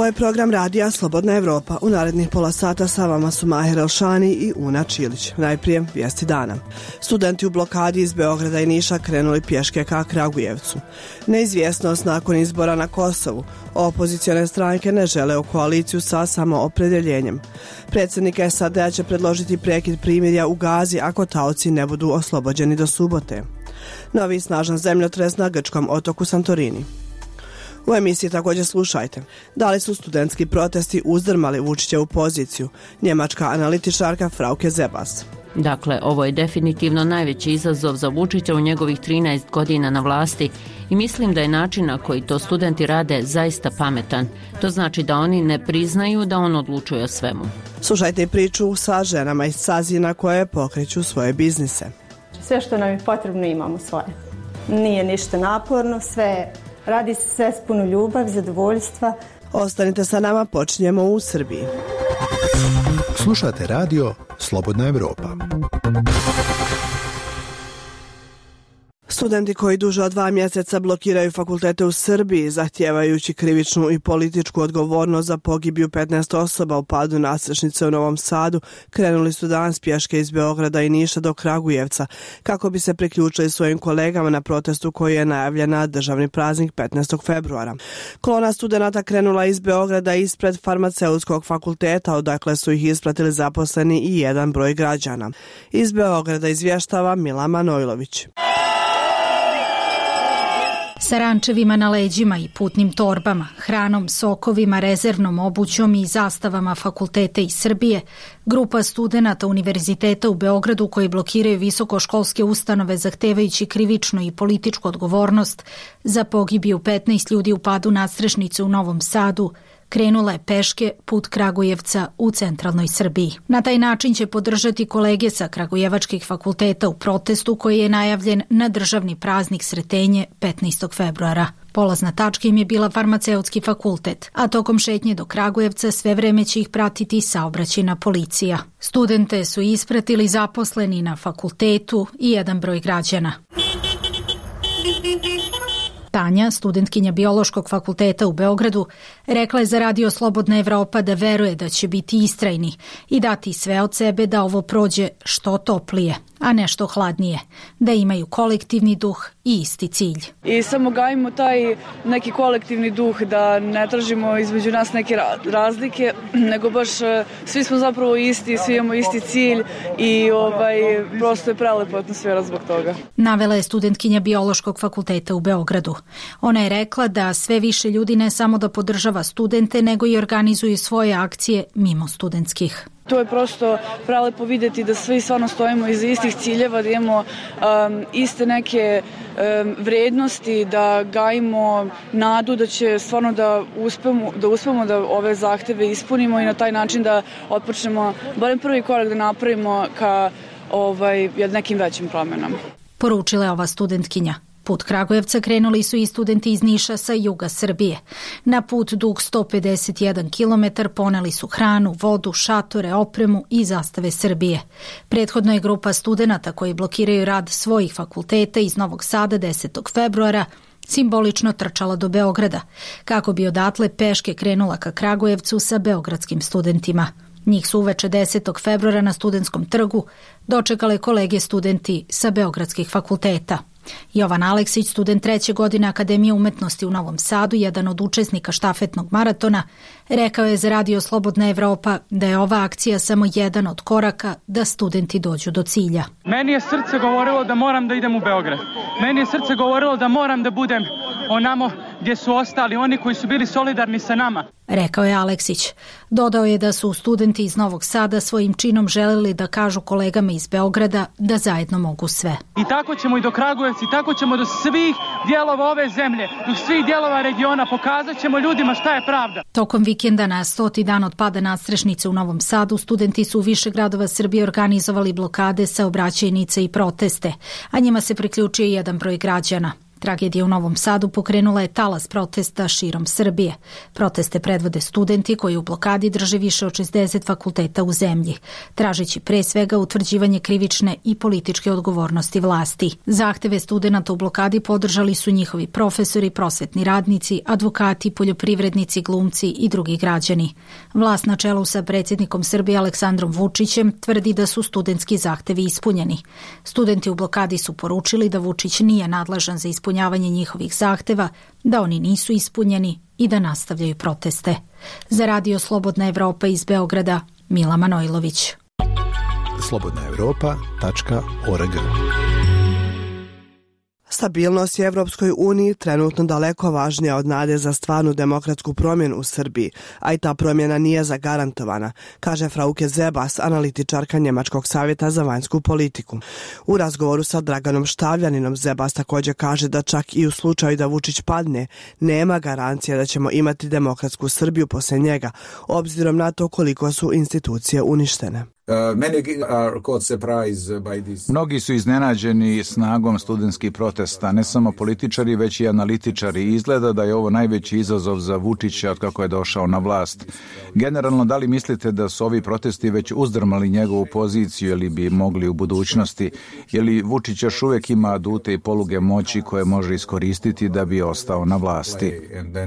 Ovo je program radija Slobodna Evropa. U narednih pola sata sa vama su Maher Elšani i Una Čilić. Najprije vijesti dana. Studenti u blokadi iz Beograda i Niša krenuli pješke ka Kragujevcu. Neizvjesnost nakon izbora na Kosovu. Opozicione stranke ne žele u koaliciju sa samoopredjeljenjem. Predsjednik SAD-a će predložiti prekid primirja u Gazi ako taoci ne budu oslobođeni do subote. Novi snažan zemljotres na grčkom otoku Santorini. U emisiji također slušajte. Da li su studentski protesti uzdrmali Vučićevu poziciju? Njemačka analitičarka Frauke Zebas. Dakle, ovo je definitivno najveći izazov za Vučića u njegovih 13 godina na vlasti i mislim da je način na koji to studenti rade zaista pametan. To znači da oni ne priznaju da on odlučuje o svemu. Slušajte i priču sa ženama iz Sazina koje pokreću svoje biznise. Sve što nam je potrebno imamo svoje. Nije ništa naporno, radi se sve s puno ljubav, zadovoljstva. Ostanite sa nama, počinjemo u Srbiji. Slušate radio Slobodna Evropa. Studenti koji duže od 2 mjeseca blokiraju fakultete u Srbiji, zahtijevajući krivičnu i političku odgovornost za pogibiju 15 osoba u padu nadstrešnice u Novom Sadu, krenuli su danas pješke iz Beograda i Niša do Kragujevca, kako bi se priključili svojim kolegama na protestu koji je najavljen na državni praznik 15. februara. Kolona studenata krenula iz Beograda ispred farmaceutskog fakulteta, odakle su ih ispratili zaposleni i jedan broj građana. Iz Beograda izvještava Mila Manojlović. Sa rančevima na leđima i putnim torbama, hranom, sokovima, rezervnom obućom i zastavama fakulteta iz Srbije, grupa studenata Univerziteta u Beogradu koji blokiraju visokoškolske ustanove zahtevajući krivičnu i političku odgovornost za pogibiju 15 ljudi u padu nadstrešnice u Novom Sadu, krenula je peške put Kragujevca u centralnoj Srbiji. Na taj način će podržati kolege sa kragujevačkih fakulteta u protestu koji je najavljen na državni praznik Sretenje 15. februara. Polazna tačka im je bila farmaceutski fakultet, a tokom šetnje do Kragujevca sve vreme će ih pratiti saobraćajna policija. Studente su ispratili zaposleni na fakultetu i jedan broj građana. Tanja, studentkinja Biološkog fakulteta u Beogradu, rekla je za radio Slobodna Evropa da veruje da će biti istrajni i dati sve od sebe da ovo prođe što toplije, a ne što hladnije, da imaju kolektivni duh i isti cilj. I samo gajimo taj neki kolektivni duh, da ne tražimo između nas neke razlike, nego baš svi smo zapravo isti, svi imamo isti cilj i prosto je prelepa atmosfera zbog toga. Navela je studentkinja Biološkog fakulteta u Beogradu. Ona je rekla da sve više ljudi ne samo da podržava studente, nego i organizuju svoje akcije mimo studentskih. To je prosto prelepo vidjeti da svi stvarno stojimo iza istih ciljeva, da imamo iste neke vrednosti, da gajimo nadu da će stvarno da uspemo da ove zahteve ispunimo i na taj način da otpočnemo barem prvi korak da napravimo ka nekim većim promjenama. Poručila je ova studentkinja. Put Kragujevca krenuli su i studenti iz Niša sa juga Srbije. Na put dug 151 km poneli su hranu, vodu, šatore, opremu i zastave Srbije. Prethodno je grupa studenata koji blokiraju rad svojih fakulteta iz Novog Sada 10. februara simbolično trčala do Beograda, kako bi odatle peške krenula ka Kragujevcu sa beogradskim studentima. Njih su uveče 10. februara na Studentskom trgu dočekale kolege studenti sa beogradskih fakulteta. Jovan Aleksić, student 3. godine Akademije umetnosti u Novom Sadu, jedan od učesnika štafetnog maratona, rekao je za radio Slobodna Evropa da je ova akcija samo jedan od koraka da studenti dođu do cilja. Meni je srce govorilo da moram da idem u Beograd. Meni je srce govorilo da moram da budem onamo gdje su ostali oni koji su bili solidarni sa nama, rekao je Aleksić. Dodao je da su studenti iz Novog Sada svojim činom želeli da kažu kolegama iz Beograda da zajedno mogu sve. I tako ćemo i do Kragujevca, i tako ćemo do svih dijelova ove zemlje, do svih dijelova regiona, pokazat ćemo ljudima šta je pravda. Tokom vikenda na 100. dan od pada nadstrešnice u Novom Sadu, studenti su u više gradova Srbije organizovali blokade, saobraćajnice i proteste, a njima se priključio jedan broj građana. Tragedija u Novom Sadu pokrenula je talas protesta širom Srbije. Proteste predvode studenti koji u blokadi drže više od 60 fakulteta u zemlji, tražeći pre svega utvrđivanje krivične i političke odgovornosti vlasti. Zahteve studenata u blokadi podržali su njihovi profesori, prosvetni radnici, advokati, poljoprivrednici, glumci i drugi građani. Vlast na čelu sa predsjednikom Srbije Aleksandrom Vučićem tvrdi da su studentski zahtevi ispunjeni. Studenti u blokadi su poručili da Vučić nije nadležan za ispunjavanje njihovih zahteva, da oni nisu ispunjeni i da nastavljaju proteste. Za Radio Slobodna Evropa iz Beograda, Mila Manojlović. slobodnaevropa.org. Stabilnost je Evropskoj uniji trenutno daleko važnija od nade za stvarnu demokratsku promjenu u Srbiji, a i ta promjena nije zagarantovana, kaže Frauke Zebas, analitičarka Njemačkog savjeta za vanjsku politiku. U razgovoru sa Draganom Štavljaninom Zebas također kaže da čak i u slučaju da Vučić padne, nema garancija da ćemo imati demokratsku Srbiju poslije njega, obzirom na to koliko su institucije uništene. Mnogi su iznenađeni snagom studentskih protesta, ne samo političari, već i analitičari. Izgleda da je ovo najveći izazov za Vučića od kako je došao na vlast. Generalno, da li mislite da su ovi protesti već uzdrmali njegovu poziciju ili bi mogli u budućnosti? Je li Vučić još uvijek ima adute i poluge moći koje može iskoristiti da bi ostao na vlasti?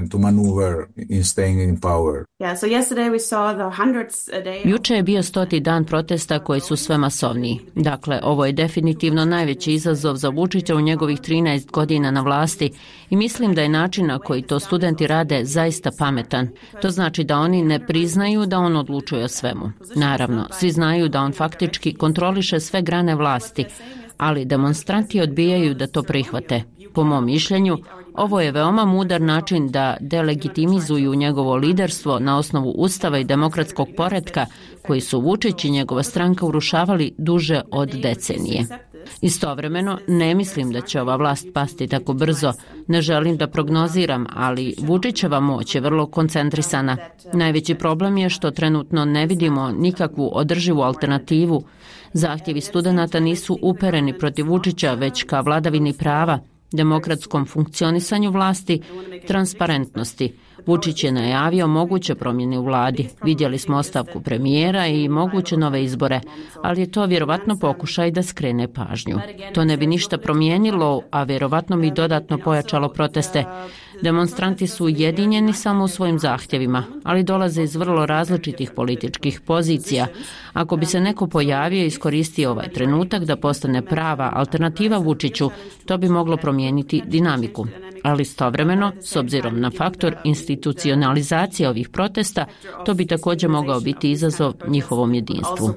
Juče je bio 100. dan protesta koji su sve masovniji. Dakle, ovo je definitivno najveći izazov za Vučića u njegovih 13 godina na vlasti i mislim da je način na koji to studenti rade zaista pametan. To znači da oni ne priznaju da on odlučuje o svemu. Naravno, svi znaju da on faktički kontroliše sve grane vlasti, ali demonstranti odbijaju da to prihvate. Po mom mišljenju, ovo je veoma mudar način da delegitimizuju njegovo liderstvo na osnovu ustava i demokratskog poretka koji su Vučić i njegova stranka urušavali duže od decenije. Istovremeno, ne mislim da će ova vlast pasti tako brzo. Ne želim da prognoziram, ali Vučićeva moć je vrlo koncentrisana. Najveći problem je što trenutno ne vidimo nikakvu održivu alternativu. Zahtjevi studenata nisu upereni protiv Vučića, već ka vladavini prava, demokratskom funkcionisanju vlasti, transparentnosti. Vučić je najavio moguće promjene u vladi. Vidjeli smo ostavku premijera i moguće nove izbore, ali je to vjerovatno pokušaj da skrene pažnju. To ne bi ništa promijenilo, a vjerovatno bi dodatno pojačalo proteste. Demonstranti su ujedinjeni samo u svojim zahtjevima, ali dolaze iz vrlo različitih političkih pozicija. Ako bi se neko pojavio i iskoristio ovaj trenutak da postane prava alternativa Vučiću, to bi moglo promijeniti dinamiku. Ali istovremeno, s obzirom na faktor institucionalizacije ovih protesta, to bi također mogao biti izazov njihovom jedinstvu.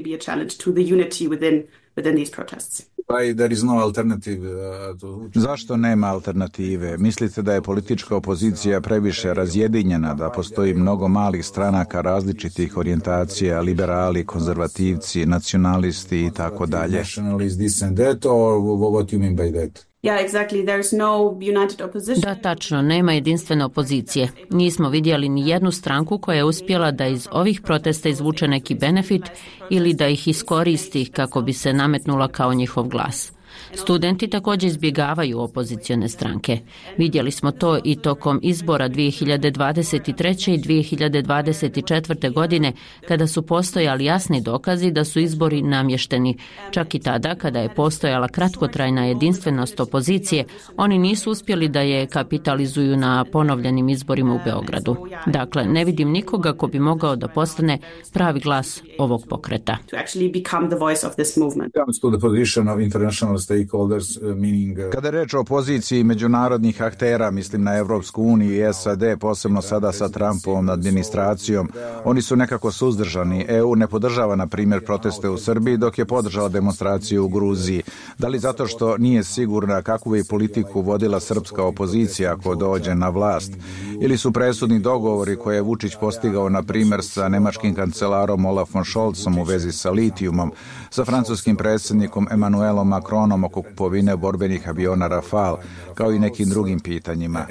Zašto nema alternative? Mislite da je politička opozicija previše razjedinjena, da postoji mnogo malih stranaka različitih orijentacija, liberali, konzervativci, nacionalisti i tako dalje? Da, tačno, nema jedinstvene opozicije. Nismo vidjeli ni jednu stranku koja je uspjela da iz ovih protesta izvuče neki benefit ili da ih iskoristi kako bi se nametnula kao njihov glas. Studenti također izbjegavaju opozicione stranke. Vidjeli smo to i tokom izbora 2023. i 2024. godine, kada su postojali jasni dokazi da su izbori namješteni. Čak i tada, kada je postojala kratkotrajna jedinstvenost opozicije, oni nisu uspjeli da je kapitalizuju na ponovljenim izborima u Beogradu. Dakle, ne vidim nikoga ko bi mogao da postane pravi glas ovog pokreta. Kada je reč o poziciji međunarodnih aktera, mislim na Evropsku uniju i SAD, posebno sada sa Trumpovom administracijom, oni su nekako suzdržani. EU ne podržava, na primjer, proteste u Srbiji, dok je podržala demonstraciju u Gruziji. Da li zato što nije sigurna kakvu bi politiku vodila srpska opozicija ako dođe na vlast? Ili su presudni dogovori koje je Vučić postigao, na primjer, sa nemačkim kancelarom Olafom Scholzom u vezi sa litijumom, sa francuskim predsjednikom Emmanuelom Macronom sporazumom oko kupovine borbenih aviona Rafale, kao i nekim drugim pitanjima.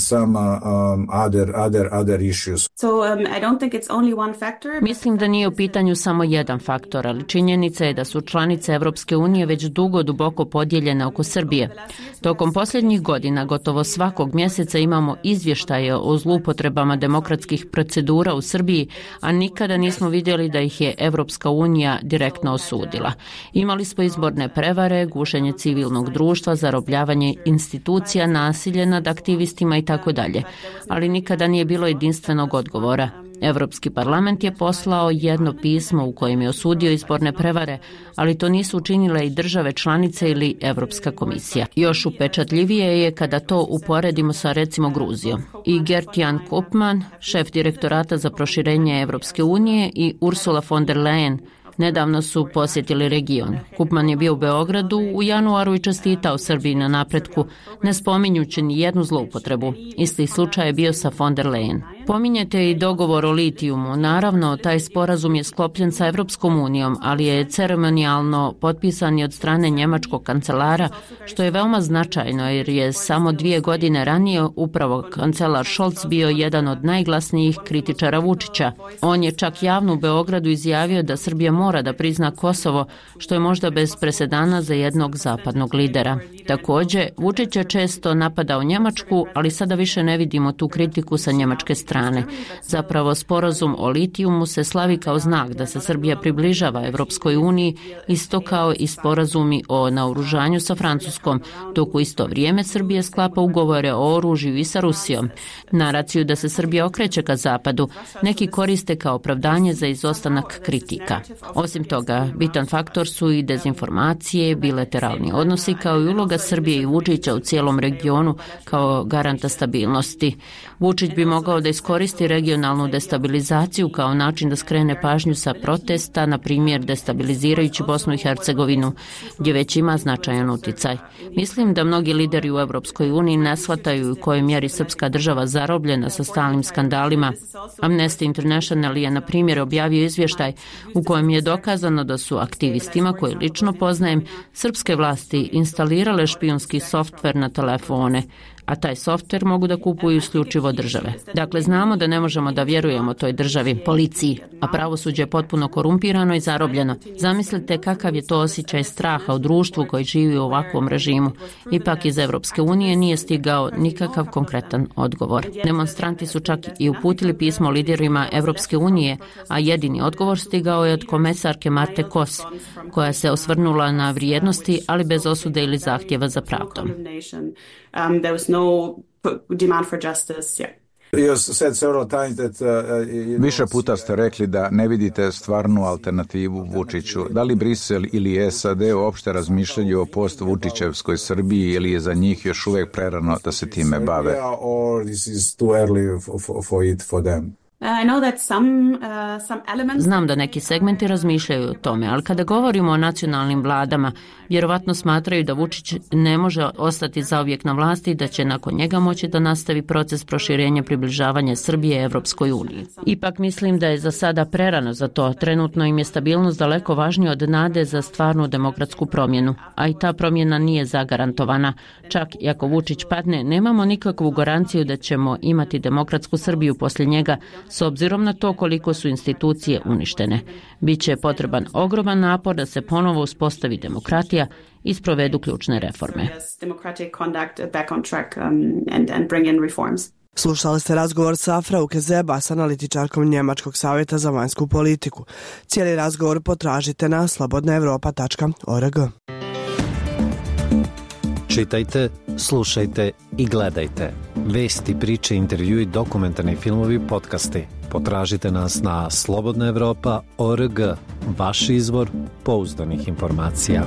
Mislim da nije u pitanju samo jedan faktor, ali činjenica je da su članice Evropske unije već dugo duboko podijeljene oko Srbije. Tokom posljednjih godina gotovo svakog mjeseca imamo izvještaje o zloupotrebama demokratskih procedura u Srbiji, a nikada nismo vidjeli da ih je Evropska unija direktno osudila. Imali smo izborne prevare, gušenje civilnog društva, zarobljavanje institucija, nasilje nad aktivistima i tako dalje, ali nikada nije bilo jedinstvenog odgovora. Europski parlament je poslao jedno pismo u kojem je osudio izborne prevare, ali to nisu učinile i države članice ili Europska komisija. Još upečatljivije je kada to uporedimo sa recimo Gruzijom. I Gert-Jan Koopman, šef direktorata za proširenje Europske unije, i Ursula von der Leyen nedavno su posjetili region. Koopman je bio u Beogradu u januaru i čestitao Srbiji na napretku, ne spominjući ni jednu zloupotrebu. Isti slučaj je bio sa von der Leyen. Pominjete i dogovor o litijumu. Naravno, taj sporazum je sklopljen sa Evropskom unijom, ali je ceremonijalno potpisan i od strane njemačkog kancelara, što je veoma značajno jer je samo 2 godine ranije upravo kancelar Scholz bio jedan od najglasnijih kritičara Vučića. On je čak javno u Beogradu izjavio da Srbija mora da prizna Kosovo, što je možda bez presedana za jednog zapadnog lidera. Također, Vučić je često napadao Njemačku, ali sada više ne vidimo tu kritiku sa njemačke strane. Zapravo, sporazum o litijumu se slavi kao znak da se Srbija približava Evropskoj uniji, isto kao i sporazumi o naoružanju sa Francuskom, dok u isto vrijeme Srbija sklapa ugovore o oružju i sa Rusijom. Naraciju da se Srbija okreće ka zapadu neki koriste kao opravdanje za izostanak kritika. Osim toga, bitan faktor su i dezinformacije, bilateralni odnosi kao i uloga Srbije i Vučića u cijelom regionu kao garanta stabilnosti. Vučić bi mogao da iskoristi regionalnu destabilizaciju kao način da skrene pažnju sa protesta, na primjer destabilizirajući Bosnu i Hercegovinu, gdje već ima značajan uticaj. Mislim da mnogi lideri u Evropskoj uniji ne shvataju u kojoj mjeri srpska država zarobljena sa stalnim skandalima. Amnesty International je, na primjer, objavio izvještaj u kojem je dokazano da su aktivistima, koje lično poznajem, srpske vlasti instalirale špijunski softver na telefone, a taj softver mogu da kupuju isključivo države. Dakle, znamo da ne možemo da vjerujemo toj državi, policiji, a pravosuđe je potpuno korumpirano i zarobljeno. Zamislite kakav je to osjećaj straha u društvu koji živi u ovakvom režimu. Ipak iz Evropske unije nije stigao nikakav konkretan odgovor. Demonstranti su čak i uputili pismo liderima Evropske unije, a jedini odgovor stigao je od komesarke Marte Kos, koja se osvrnula na vrijednosti, ali bez osude ili zahtjeva za pravdom. There was no demand for justice. Više puta ste rekli da ne vidite stvarnu alternativu Vučiću. Da li Brisel ili SAD uopšte razmišljaju o post-Vučićevskoj Srbiji ili je za njih još uvijek prerano da se time bave? Znam da neki segmenti razmišljaju o tome, ali kada govorimo o nacionalnim vladama, vjerovatno smatraju da Vučić ne može ostati zauvijek na vlasti i da će nakon njega moći da nastavi proces proširenja približavanja Srbije Evropskoj uniji. Ipak mislim da je za sada prerano za to. Trenutno im je stabilnost daleko važnija od nade za stvarnu demokratsku promjenu, a i ta promjena nije zagarantovana. Čak i ako Vučić padne, nemamo nikakvu garanciju da ćemo imati demokratsku Srbiju poslije njega, s obzirom na to koliko su institucije uništene. Biće potreban ogroman napor da se ponovo uspostavi demokratija i sprovedu ključne reforme. Slušali ste razgovor sa Frauke Zebas, analitičarkom Njemačkog savjeta za vanjsku politiku. Cijeli razgovor potražite na slobodnaevropa.org. Čitajte, slušajte i gledajte. Vesti, priče, intervjui, dokumentarni filmovi, podcasti. Potražite nas na slobodnaevropa.org, vaš izvor pouzdanih informacija.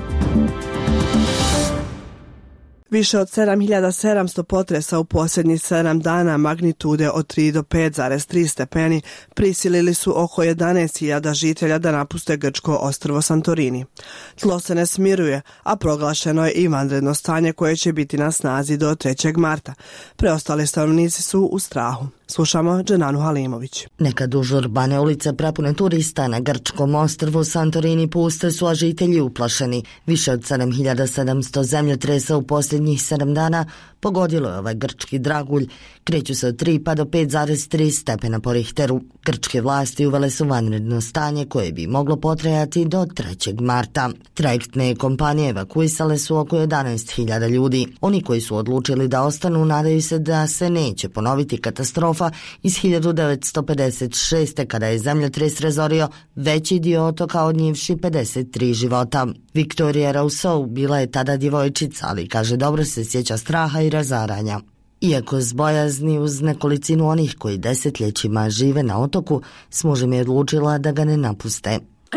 Više od 7700 potresa u posljednjih 7 dana magnitude od 3 do 5,3 stepeni prisilili su oko 11.000 žitelja da napuste grčko ostrvo Santorini. Tlo se ne smiruje, a proglašeno je i vanredno stanje koje će biti na snazi do 3. marta. Preostali stanovnici su u strahu. Slušamo Dženanu Halimović. Nekad užurbane ulice prepune turista na grčkom ostrvu Santorini puste su, a žitelji uplašeni. Više od 7700 zemljotresa u posljednjih 7 dana pogodilo je ovaj grčki dragulj. Kreću se od 3 pa do 5,3 stepena po Richteru. Grčke vlasti uvele su vanredno stanje koje bi moglo potrajati do 3. marta. Trajektne kompanije evakuisale su oko 11.000 ljudi. Oni koji su odlučili da ostanu nadaju se da se neće ponoviti katastrofa iz 1956. kada je zemljotres razorio veći dio otoka, odnijevši 53 života. Victoria Rousseau bila je tada djevojčica, ali kaže dobro se sjeća straha i razaranja. Iako zbojazni uz nekolicinu onih koji desetljećima žive na otoku, s mužem je odlučila da ga ne napuste.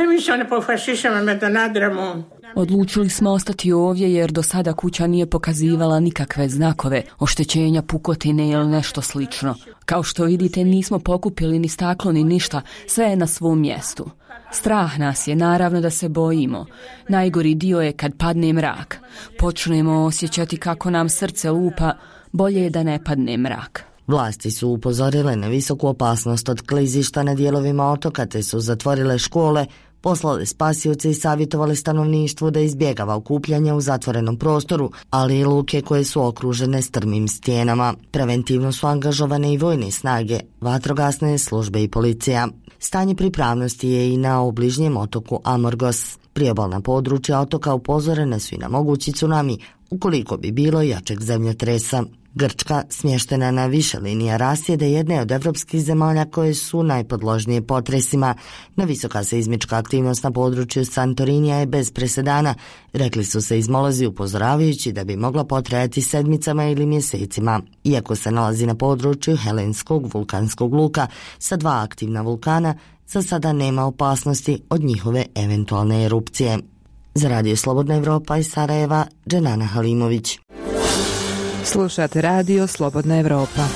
Odlučili smo ostati ovdje jer do sada kuća nije pokazivala nikakve znakove, oštećenja, pukotine ili nešto slično. Kao što vidite, nismo pokupili ni staklo ni ništa, sve je na svom mjestu. Strah nas je, naravno da se bojimo. Najgori dio je kad padne mrak. Počnemo osjećati kako nam srce lupa, bolje je da ne padne mrak. Vlasti su upozorile na visoku opasnost od klizišta na dijelovima otoka, te su zatvorile škole, poslale spasioce i savjetovali stanovništvu da izbjegava okupljanja u zatvorenom prostoru, ali i luke koje su okružene strmim stijenama. Preventivno su angažovane i vojne snage, vatrogasne službe i policija. Stanje pripravnosti je i na obližnjem otoku Amorgos. Priobalna područja otoka upozorene su i na mogući tsunami ukoliko bi bilo jačeg zemljotresa. Grčka, smještena na više linija rasjede, jedna je od evropskih zemalja koje su najpodložnije potresima. Nevisoka seizmička aktivnost na području Santorinija je bez presedana, rekli su seizmolozi upozoravajući da bi mogla potrajati sedmicama ili mjesecima. Iako se nalazi na području Helenskog vulkanskog luka sa 2 aktivna vulkana, za sada nema opasnosti od njihove eventualne erupcije. Za Radio Slobodna Evropa iz Sarajeva, Dženana Halimović. Slušate Radio Slobodna Evropa.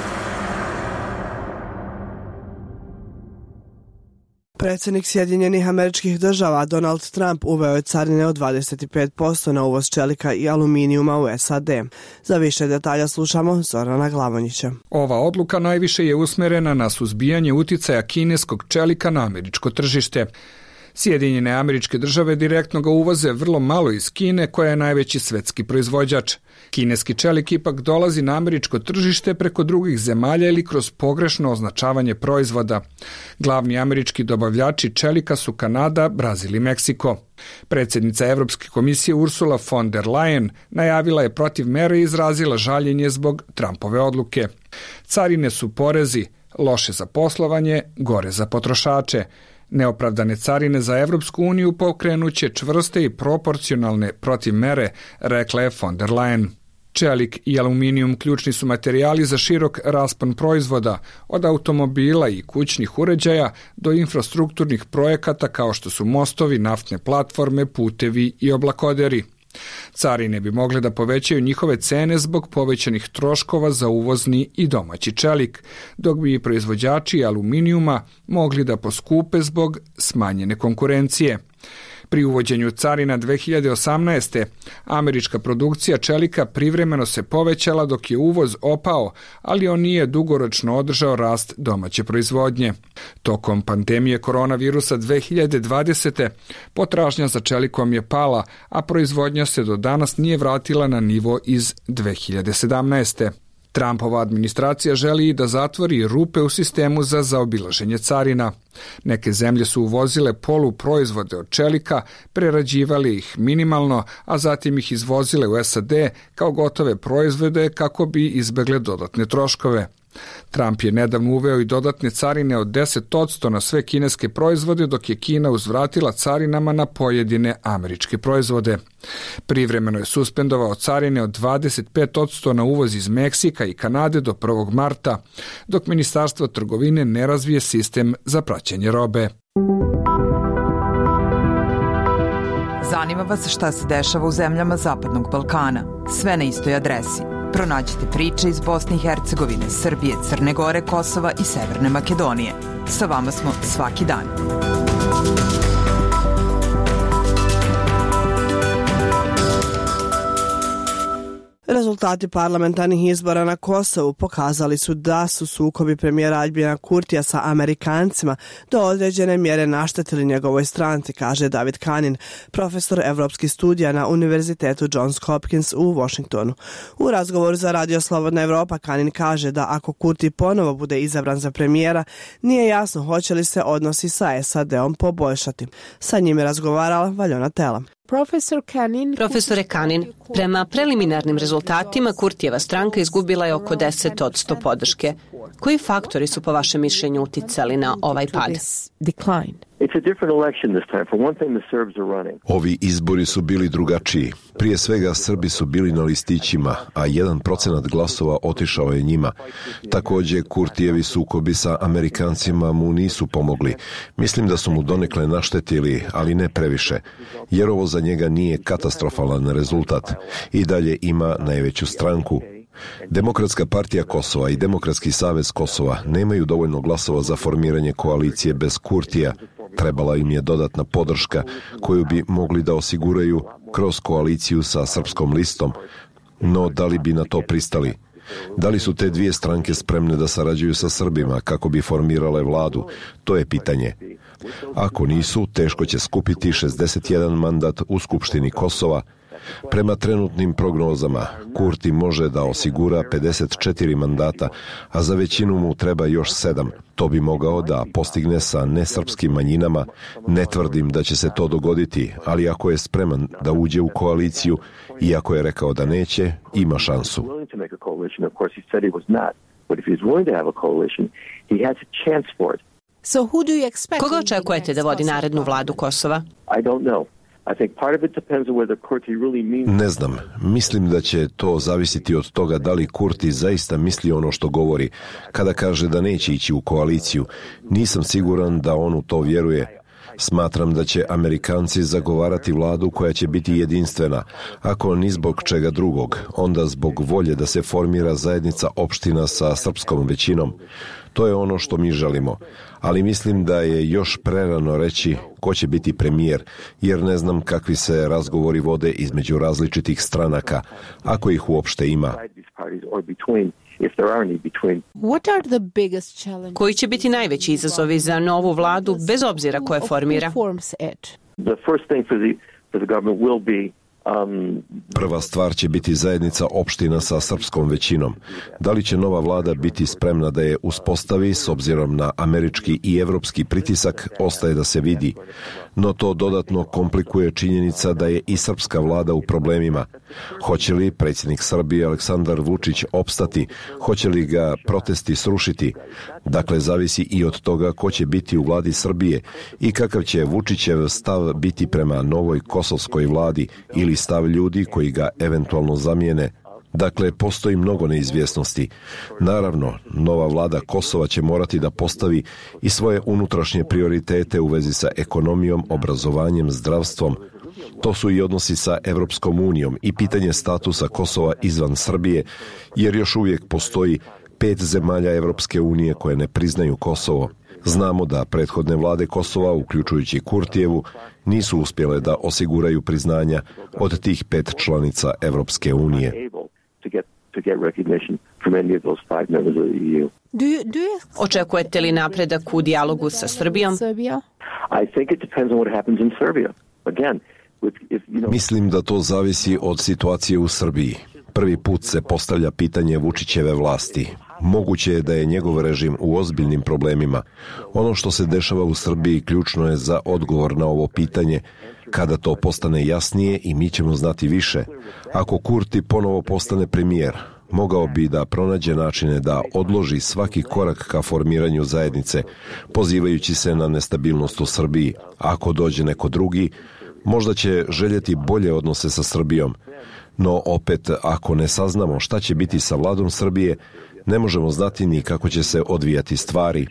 Predsjednik Sjedinjenih Američkih Država Donald Trump uveo je carine od 25% na uvoz čelika i aluminijuma u SAD. Za više detalja slušamo Zorana Glavonjića. Ova odluka najviše je usmjerena na suzbijanje uticaja kineskog čelika na američko tržište. Sjedinjene Američke Države direktno ga uvoze vrlo malo iz Kine, koja je najveći svetski proizvođač. Kineski čelik ipak dolazi na američko tržište preko drugih zemalja ili kroz pogrešno označavanje proizvoda. Glavni američki dobavljači čelika su Kanada, Brazil i Meksiko. Predsjednica Evropske komisije Ursula von der Leyen najavila je protiv mere i izrazila žaljenje zbog Trumpove odluke. Carine su porezi, loše za poslovanje, gore za potrošače. Neopravdane carine za Evropsku uniju pokrenuće čvrste i proporcionalne protivmere, rekla je von der Leyen. Čelik i aluminijum ključni su materijali za širok raspon proizvoda, od automobila i kućnih uređaja do infrastrukturnih projekata kao što su mostovi, naftne platforme, putevi i oblakoderi. Carine bi mogle da povećaju njihove cene zbog povećanih troškova za uvozni i domaći čelik, dok bi i proizvođači aluminijuma mogli da poskupe zbog smanjene konkurencije. Pri uvođenju carina 2018. američka produkcija čelika privremeno se povećala dok je uvoz opao, ali on nije dugoročno održao rast domaće proizvodnje. Tokom pandemije koronavirusa 2020. potražnja za čelikom je pala, a proizvodnja se do danas nije vratila na nivo iz 2017. Trumpova administracija želi da zatvori rupe u sistemu za zaobilaženje carina. Neke zemlje su uvozile poluproizvode od čelika, prerađivali ih minimalno, a zatim ih izvozile u SAD kao gotove proizvode kako bi izbegle dodatne troškove. Trump je nedavno uveo i dodatne carine od 10% na sve kineske proizvode, dok je Kina uzvratila carinama na pojedine američke proizvode. Privremeno je suspendovao carine od 25% na uvoz iz Meksika i Kanade do 1. marta, dok Ministarstvo trgovine ne razvije sistem za praćenje robe. Zanima vas šta se dešava u zemljama Zapadnog Balkana? Sve na istoj adresi. Pronađite priče iz Bosne i Hercegovine, Srbije, Crne Gore, Kosova i Severne Makedonije. Sa vama smo svaki dan. Rezultati parlamentarnih izbora na Kosovu pokazali su da su sukobi premijera Aljbina Kurtija sa Amerikancima do određene mjere naštetili njegovoj stranci, kaže David Kanin, profesor evropskih studija na Univerzitetu Johns Hopkins u Washingtonu. U razgovoru za Radio Slobodna Evropa Kanin kaže da ako Kurti ponovo bude izabran za premijera, nije jasno hoće li se odnosi sa SAD-om poboljšati. Sa njim je razgovarala Valjona Tela. Profesore Kanin, prema preliminarnim rezultatima Kurtijeva stranka izgubila je oko 10% podrške. Koji faktori su po vašem mišljenju uticali na ovaj pad? Ovi izbori su bili drugačiji. Prije svega Srbi su bili na listićima, a 1% glasova otišao je njima. Također Kurtijevi sukobi sa Amerikancima mu nisu pomogli. Mislim da su mu donekle naštetili, ali ne previše, jer ovo za njega nije katastrofalan rezultat. I dalje ima najveću stranku. Demokratska partija Kosova i Demokratski savez Kosova nemaju dovoljno glasova za formiranje koalicije bez Kurtija. Trebala im je dodatna podrška koju bi mogli da osiguraju kroz koaliciju sa Srpskom listom. No, da li bi na to pristali? Da li su te dvije stranke spremne da sarađuju sa Srbima kako bi formirale vladu? To je pitanje. Ako nisu, teško će skupiti 61 mandat u Skupštini Kosova. Prema trenutnim prognozama, Kurti može da osigura 54 mandata, a za većinu mu treba još 7. To bi mogao da postigne sa nesrpskim manjinama. Ne tvrdim da će se to dogoditi, ali ako je spreman da uđe u koaliciju, iako je rekao da neće, ima šansu. Koga očekujete da vodi narednu vladu Kosova? Ne znam. Mislim da će to zavisiti od toga da li Kurti zaista misli ono što govori. Kada kaže da neće ići u koaliciju, nisam siguran da on u to vjeruje. Smatram da će Amerikanci zagovarati vladu koja će biti jedinstvena, ako ni zbog čega drugog, onda zbog volje da se formira zajednica opština sa srpskom većinom. To je ono što mi želimo, ali mislim da je još prerano reći ko će biti premijer, jer ne znam kakvi se razgovori vode između različitih stranaka, ako ih uopšte ima. Koji će biti najveći izazovi za novu vladu, bez obzira ko je formira? Prva stvar će biti zajednica opština sa srpskom većinom. Da li će nova vlada biti spremna da je uspostavi s obzirom na američki i evropski pritisak, ostaje da se vidi. No to dodatno komplikuje činjenica da je i srpska vlada u problemima. Hoće li predsjednik Srbije Aleksandar Vučić opstati? Hoće li ga protesti srušiti? Dakle, zavisi i od toga ko će biti u vladi Srbije i kakav će Vučićev stav biti prema novoj kosovskoj vladi ili stav ljudi koji ga eventualno zamijene. Dakle, postoji mnogo neizvjesnosti. Naravno, nova vlada Kosova će morati da postavi i svoje unutrašnje prioritete u vezi sa ekonomijom, obrazovanjem, zdravstvom. To su i odnosi sa Evropskom unijom i pitanje statusa Kosova izvan Srbije, jer još uvijek postoji 5 zemalja Evropske unije koje ne priznaju Kosovo. Znamo da prethodne vlade Kosova, uključujući Kurtijevu, nisu uspjele da osiguraju priznanja od tih 5 članica Evropske unije. Očekujete li napredak u dijalogu sa Srbijom? Mislim da to zavisi od situacije u Srbiji. Prvi put se postavlja pitanje Vučićeve vlasti. Moguće je da je njegov režim u ozbiljnim problemima. Ono što se dešava u Srbiji ključno je za odgovor na ovo pitanje. Kada to postane jasnije i mi ćemo znati više. Ako Kurti ponovo postane premijer, mogao bi da pronađe načine da odloži svaki korak ka formiranju zajednice, pozivajući se na nestabilnost u Srbiji. Ako dođe neko drugi, možda će željeti bolje odnose sa Srbijom. No opet, ako ne saznamo šta će biti sa vladom Srbije, ne možemo znati ni kako će se odvijati stvari.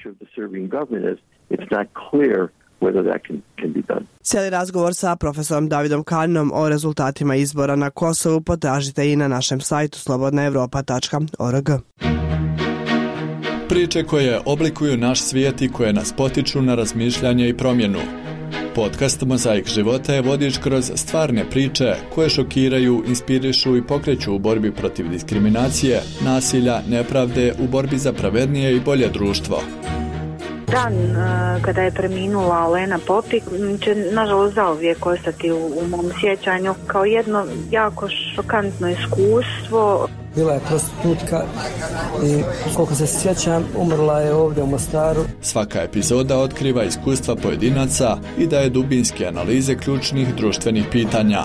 Cijeli razgovor sa profesorom Davidom Kaninom o rezultatima izbora na Kosovu potražite i na našem sajtu slobodnaevropa.org. Priče koje oblikuju naš svijet i koje nas potiču na razmišljanje i promjenu. Podcast Mozaik života je vodič kroz stvarne priče koje šokiraju, inspirišu i pokreću u borbi protiv diskriminacije, nasilja, nepravde, u borbi za pravednije i bolje društvo. Dan kada je preminula Olena Popik će nažalost zauvijek ostati u mom sjećanju kao jedno jako šokantno iskustvo. Bila je prostitutka i koliko se sjećam umrla je ovdje u Mostaru. Svaka epizoda otkriva iskustva pojedinaca i daje dubinske analize ključnih društvenih pitanja.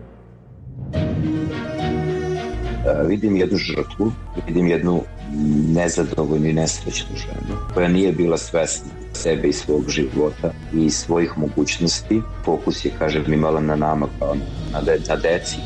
Vidim jednu žrtvu, vidim jednu nezadovoljnu i nesrećnu ženu koja nije bila svesna sebe i svog života i svojih mogućnosti. Fokus je, kažem, imala na nama kao na deci.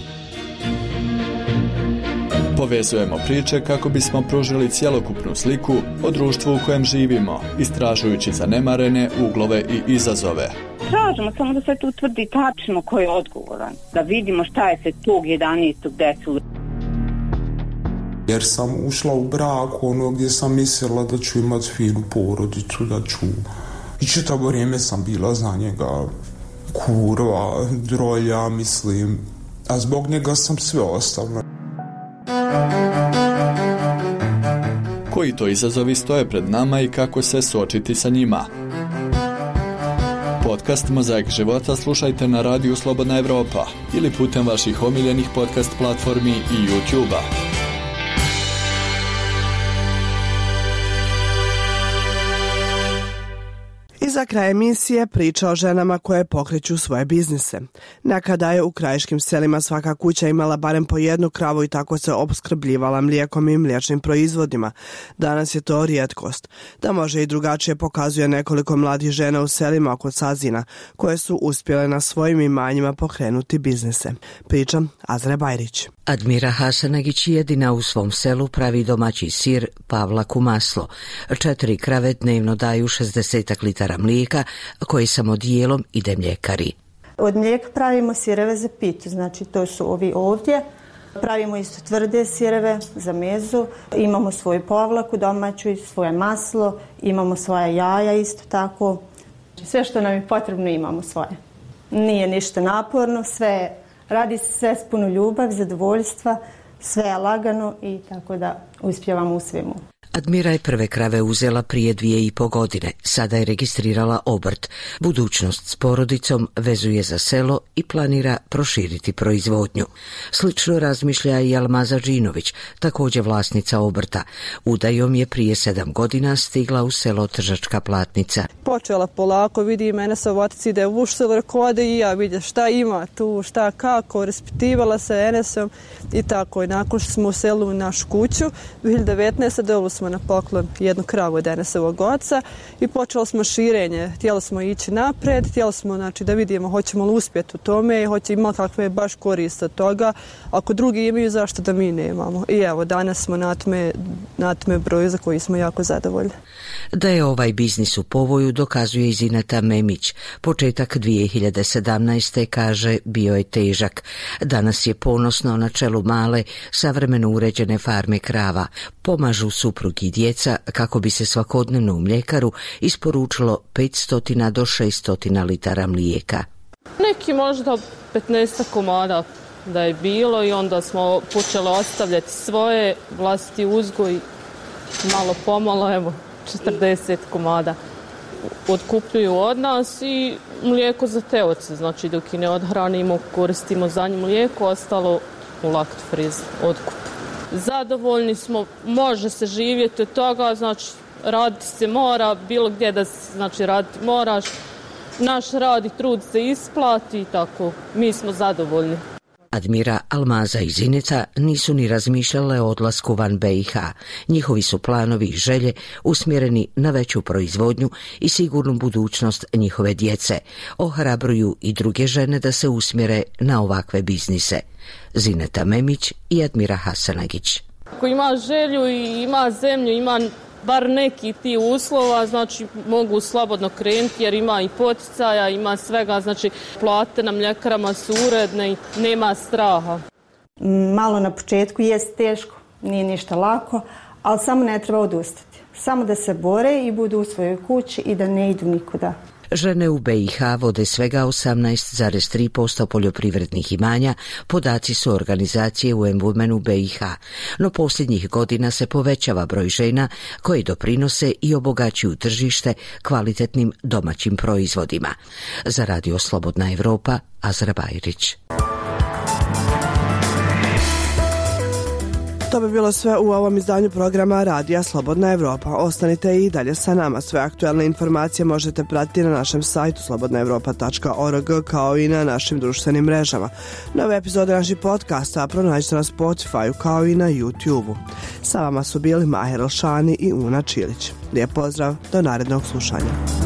Povezujemo priče kako bismo pružili cjelokupnu sliku o društvu u kojem živimo, istražujući zanemarene uglove i izazove. Tražimo samo da se tu utvrdi tačno ko je odgovoran, da vidimo šta je se tog 11. desilo. Jer sam ušla u brak gdje sam mislila da ću imati finu porodicu, da ću... I čitavo vrijeme sam bila za njega kurva, drolja, mislim. A zbog njega sam sve ostavila. Koji to izazovi stoje pred nama i kako se suočiti sa njima? Podcast Mozaik života slušajte na radiju Slobodna Evropa ili putem vaših omiljenih podcast platformi i YouTube-a. I za kraj emisije priča o ženama koje pokreću svoje biznise. Nekada je u krajiškim selima svaka kuća imala barem po jednu kravu i tako se opskrbljivala mlijekom i mliječnim proizvodima. Danas je to rijetkost. Da može i drugačije pokazuje nekoliko mladih žena u selima oko Sazina koje su uspjele na svojim imanjima pokrenuti biznise. Priča Azra Bajrić. Admira Hasanagić jedina u svom selu pravi domaći sir Pavlak u maslo. 4 krave dnevno daju 60 litara mlijeka koji samo dijelom ide mljekari. Od mlijeka pravimo sireve za pitu, znači to su ovi ovdje. Pravimo isto tvrde sireve za mezu, imamo svoju povlaku domaću i svoje maslo, imamo svoja jaja isto tako. Sve što nam je potrebno imamo svoje. Nije ništa naporno, radi se sve s puno ljubavi, zadovoljstva, sve je lagano i tako da uspijevamo u svemu. Admira je prve krave uzela prije 2,5 godine. Sada je registrirala obrt. Budućnost s porodicom vezuje za selo i planira proširiti proizvodnju. Slično razmišlja i Almaza Džinović, također vlasnica obrta. Udajom je prije 7 godina stigla u selo Tržačka Platnica. Počela polako, vidi mene sa otici da je u selo, rekao i ja vidim šta ima tu, šta kako, raspitivala se Enesom i tako. I nakon što smo u selu u našu kuću, 2019. dolu smo na poklon jednu kravu od Enesovog oca i počeli smo širenje. Htjeli smo ići napred, htjeli smo da vidimo hoćemo li uspjeti u tome i hoće imati kakve baš korist od toga. Ako drugi imaju, zašto da mi nemamo? I evo, danas smo na tome broju za koji smo jako zadovoljni. Da je ovaj biznis u povoju dokazuje i Zineta Memić. Početak 2017. kaže bio je težak. Danas je ponosno na čelu male, savremeno uređene farme krava. Pomažu suprug i djeca kako bi se svakodnevno u mljekaru isporučilo 500 do 600 litara mlijeka. Neki možda 15 komada da je bilo i onda smo počeli ostavljati svoje vlastiti uzgoj, malo pomalo, evo 40 komada otkupljuju od nas i mlijeko za te oce, znači dok i ne odhranimo, koristimo za njim mlijeko, ostalo u laktofriz otkup. Zadovoljni smo, može se živjeti od toga, znači raditi se mora, bilo gdje da znači raditi moraš, naš rad i trud se isplati i tako, mi smo zadovoljni. Admira, Almaza i Zinica nisu ni razmišljale o odlasku van BiH. Njihovi su planovi i želje usmjereni na veću proizvodnju i sigurnu budućnost njihove djece. Ohrabruju i druge žene da se usmjere na ovakve biznise. Zineta Memić i Admira Hasanagić. Ako ima želju i ima zemlju, ima bar neki ti uslova, znači mogu slobodno krenuti jer ima i poticaja, ima svega, znači plate na mljekarama su uredne i nema straha. Malo na početku jest teško, nije ništa lako, ali samo ne treba odustati. Samo da se bore i budu u svojoj kući i da ne idu nikuda. Žene u BiH vode svega 18,3% poljoprivrednih imanja, podaci su organizacije UN Women u BiH, no posljednjih godina se povećava broj žena koji doprinose i obogaćuju tržište kvalitetnim domaćim proizvodima. Za Radio Slobodna Evropa, Azra Bajrić. To bi bilo sve u ovom izdanju programa Radija Slobodna Evropa. Ostanite i dalje sa nama. Sve aktuelne informacije možete pratiti na našem sajtu slobodnaevropa.org kao i na našim društvenim mrežama. Nove epizode naših podcasta pronađite na Spotify kao i na YouTube-u. Sa vama su bili Maher Elšani i Una Čilić. Lijep pozdrav, do narednog slušanja.